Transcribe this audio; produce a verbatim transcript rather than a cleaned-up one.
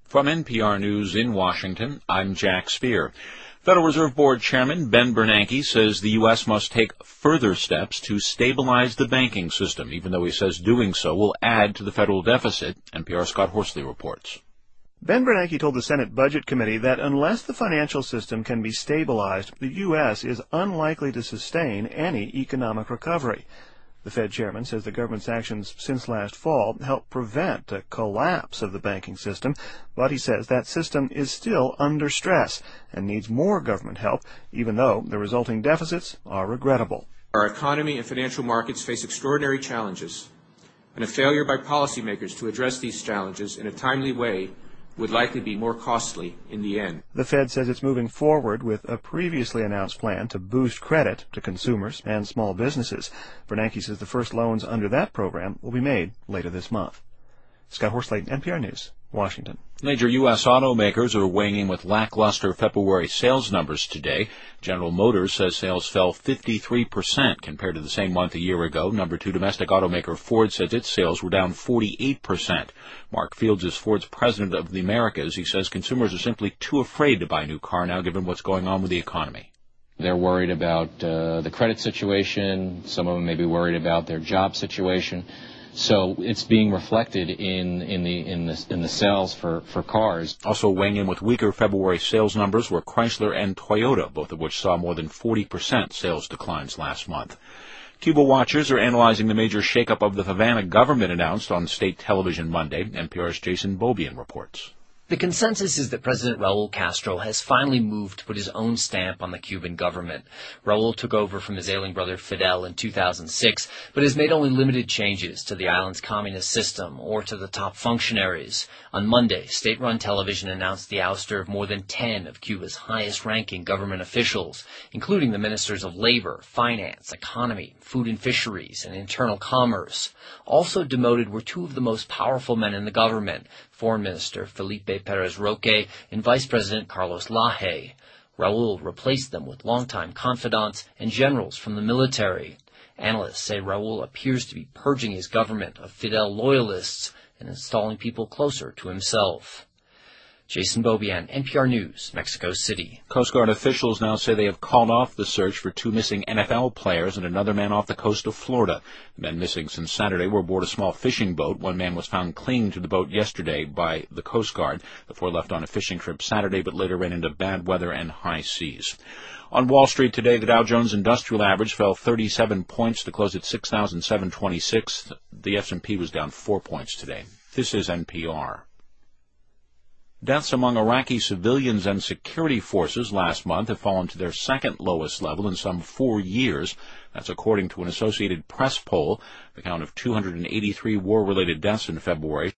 From N P R News in Washington, I'm Jack Speer. Federal Reserve Board Chairman Ben Bernanke says the U S must take further steps to stabilize the banking system, even though he says doing so will add to the federal deficit. N P R's Scott Horsley reports. Ben Bernanke told the Senate Budget Committee that unless the financial system can be stabilized, the U S is unlikely to sustain any economic recovery. The Fed chairman says the government's actions since last fall helped prevent a collapse of the banking system, but he says that system is still under stress and needs more government help, even though the resulting deficits are regrettable. Our economy and financial markets face extraordinary challenges, and a failure by policymakers to address these challenges in a timely way would likely be more costly in the end. The Fed says it's moving forward with a previously announced plan to boost credit to consumers and small businesses. Bernanke says the first loans under that program will be made later this month. Scott Horsley, N P R News, Washington. Major U S automakers are weighing in with lackluster February sales numbers today. General Motors says sales fell fifty-three percent compared to the same month a year ago. Number two domestic automaker Ford says its sales were down forty-eight percent. Mark Fields is Ford's president of the Americas. He says consumers are simply too afraid to buy a new car now, given what's going on with the economy. They're worried about uh, the credit situation. Some of them may be worried about their job situation. So it's being reflected in, in the in the in the sales for, for cars. Also weighing in with weaker February sales numbers were Chrysler and Toyota, both of which saw more than forty percent sales declines last month. Cuba watchers are analyzing the major shakeup of the Havana government announced on state television Monday. N P R's Jason Beaubien reports. The consensus is that President Raul Castro has finally moved to put his own stamp on the Cuban government. Raul took over from his ailing brother Fidel in two thousand six, but has made only limited changes to the island's communist system or to the top functionaries. On Monday, state-run television announced the ouster of more than ten of Cuba's highest-ranking government officials, including the ministers of labor, finance, economy, food and fisheries, and internal commerce. Also demoted were two of the most powerful men in the government, Foreign Minister Felipe Perez Roque and Vice President Carlos Laje. Raul replaced them with longtime confidants and generals from the military. Analysts say Raul appears to be purging his government of Fidel loyalists and installing people closer to himself. Jason Beaubien, N P R News, Mexico City. Coast Guard officials now say they have called off the search for two missing N F L players and another man off the coast of Florida. The men missing since Saturday were aboard a small fishing boat. One man was found clinging to the boat yesterday by the Coast Guard. The four left on a fishing trip Saturday, but later ran into bad weather and high seas. On Wall Street today, the Dow Jones Industrial Average fell thirty-seven points to close at six thousand seven hundred twenty-six. The S and P was down four points today. This is N P R. Deaths among Iraqi civilians and security forces last month have fallen to their second lowest level in some four years. That's according to an Associated Press poll. The count of two hundred eighty-three war-related deaths in February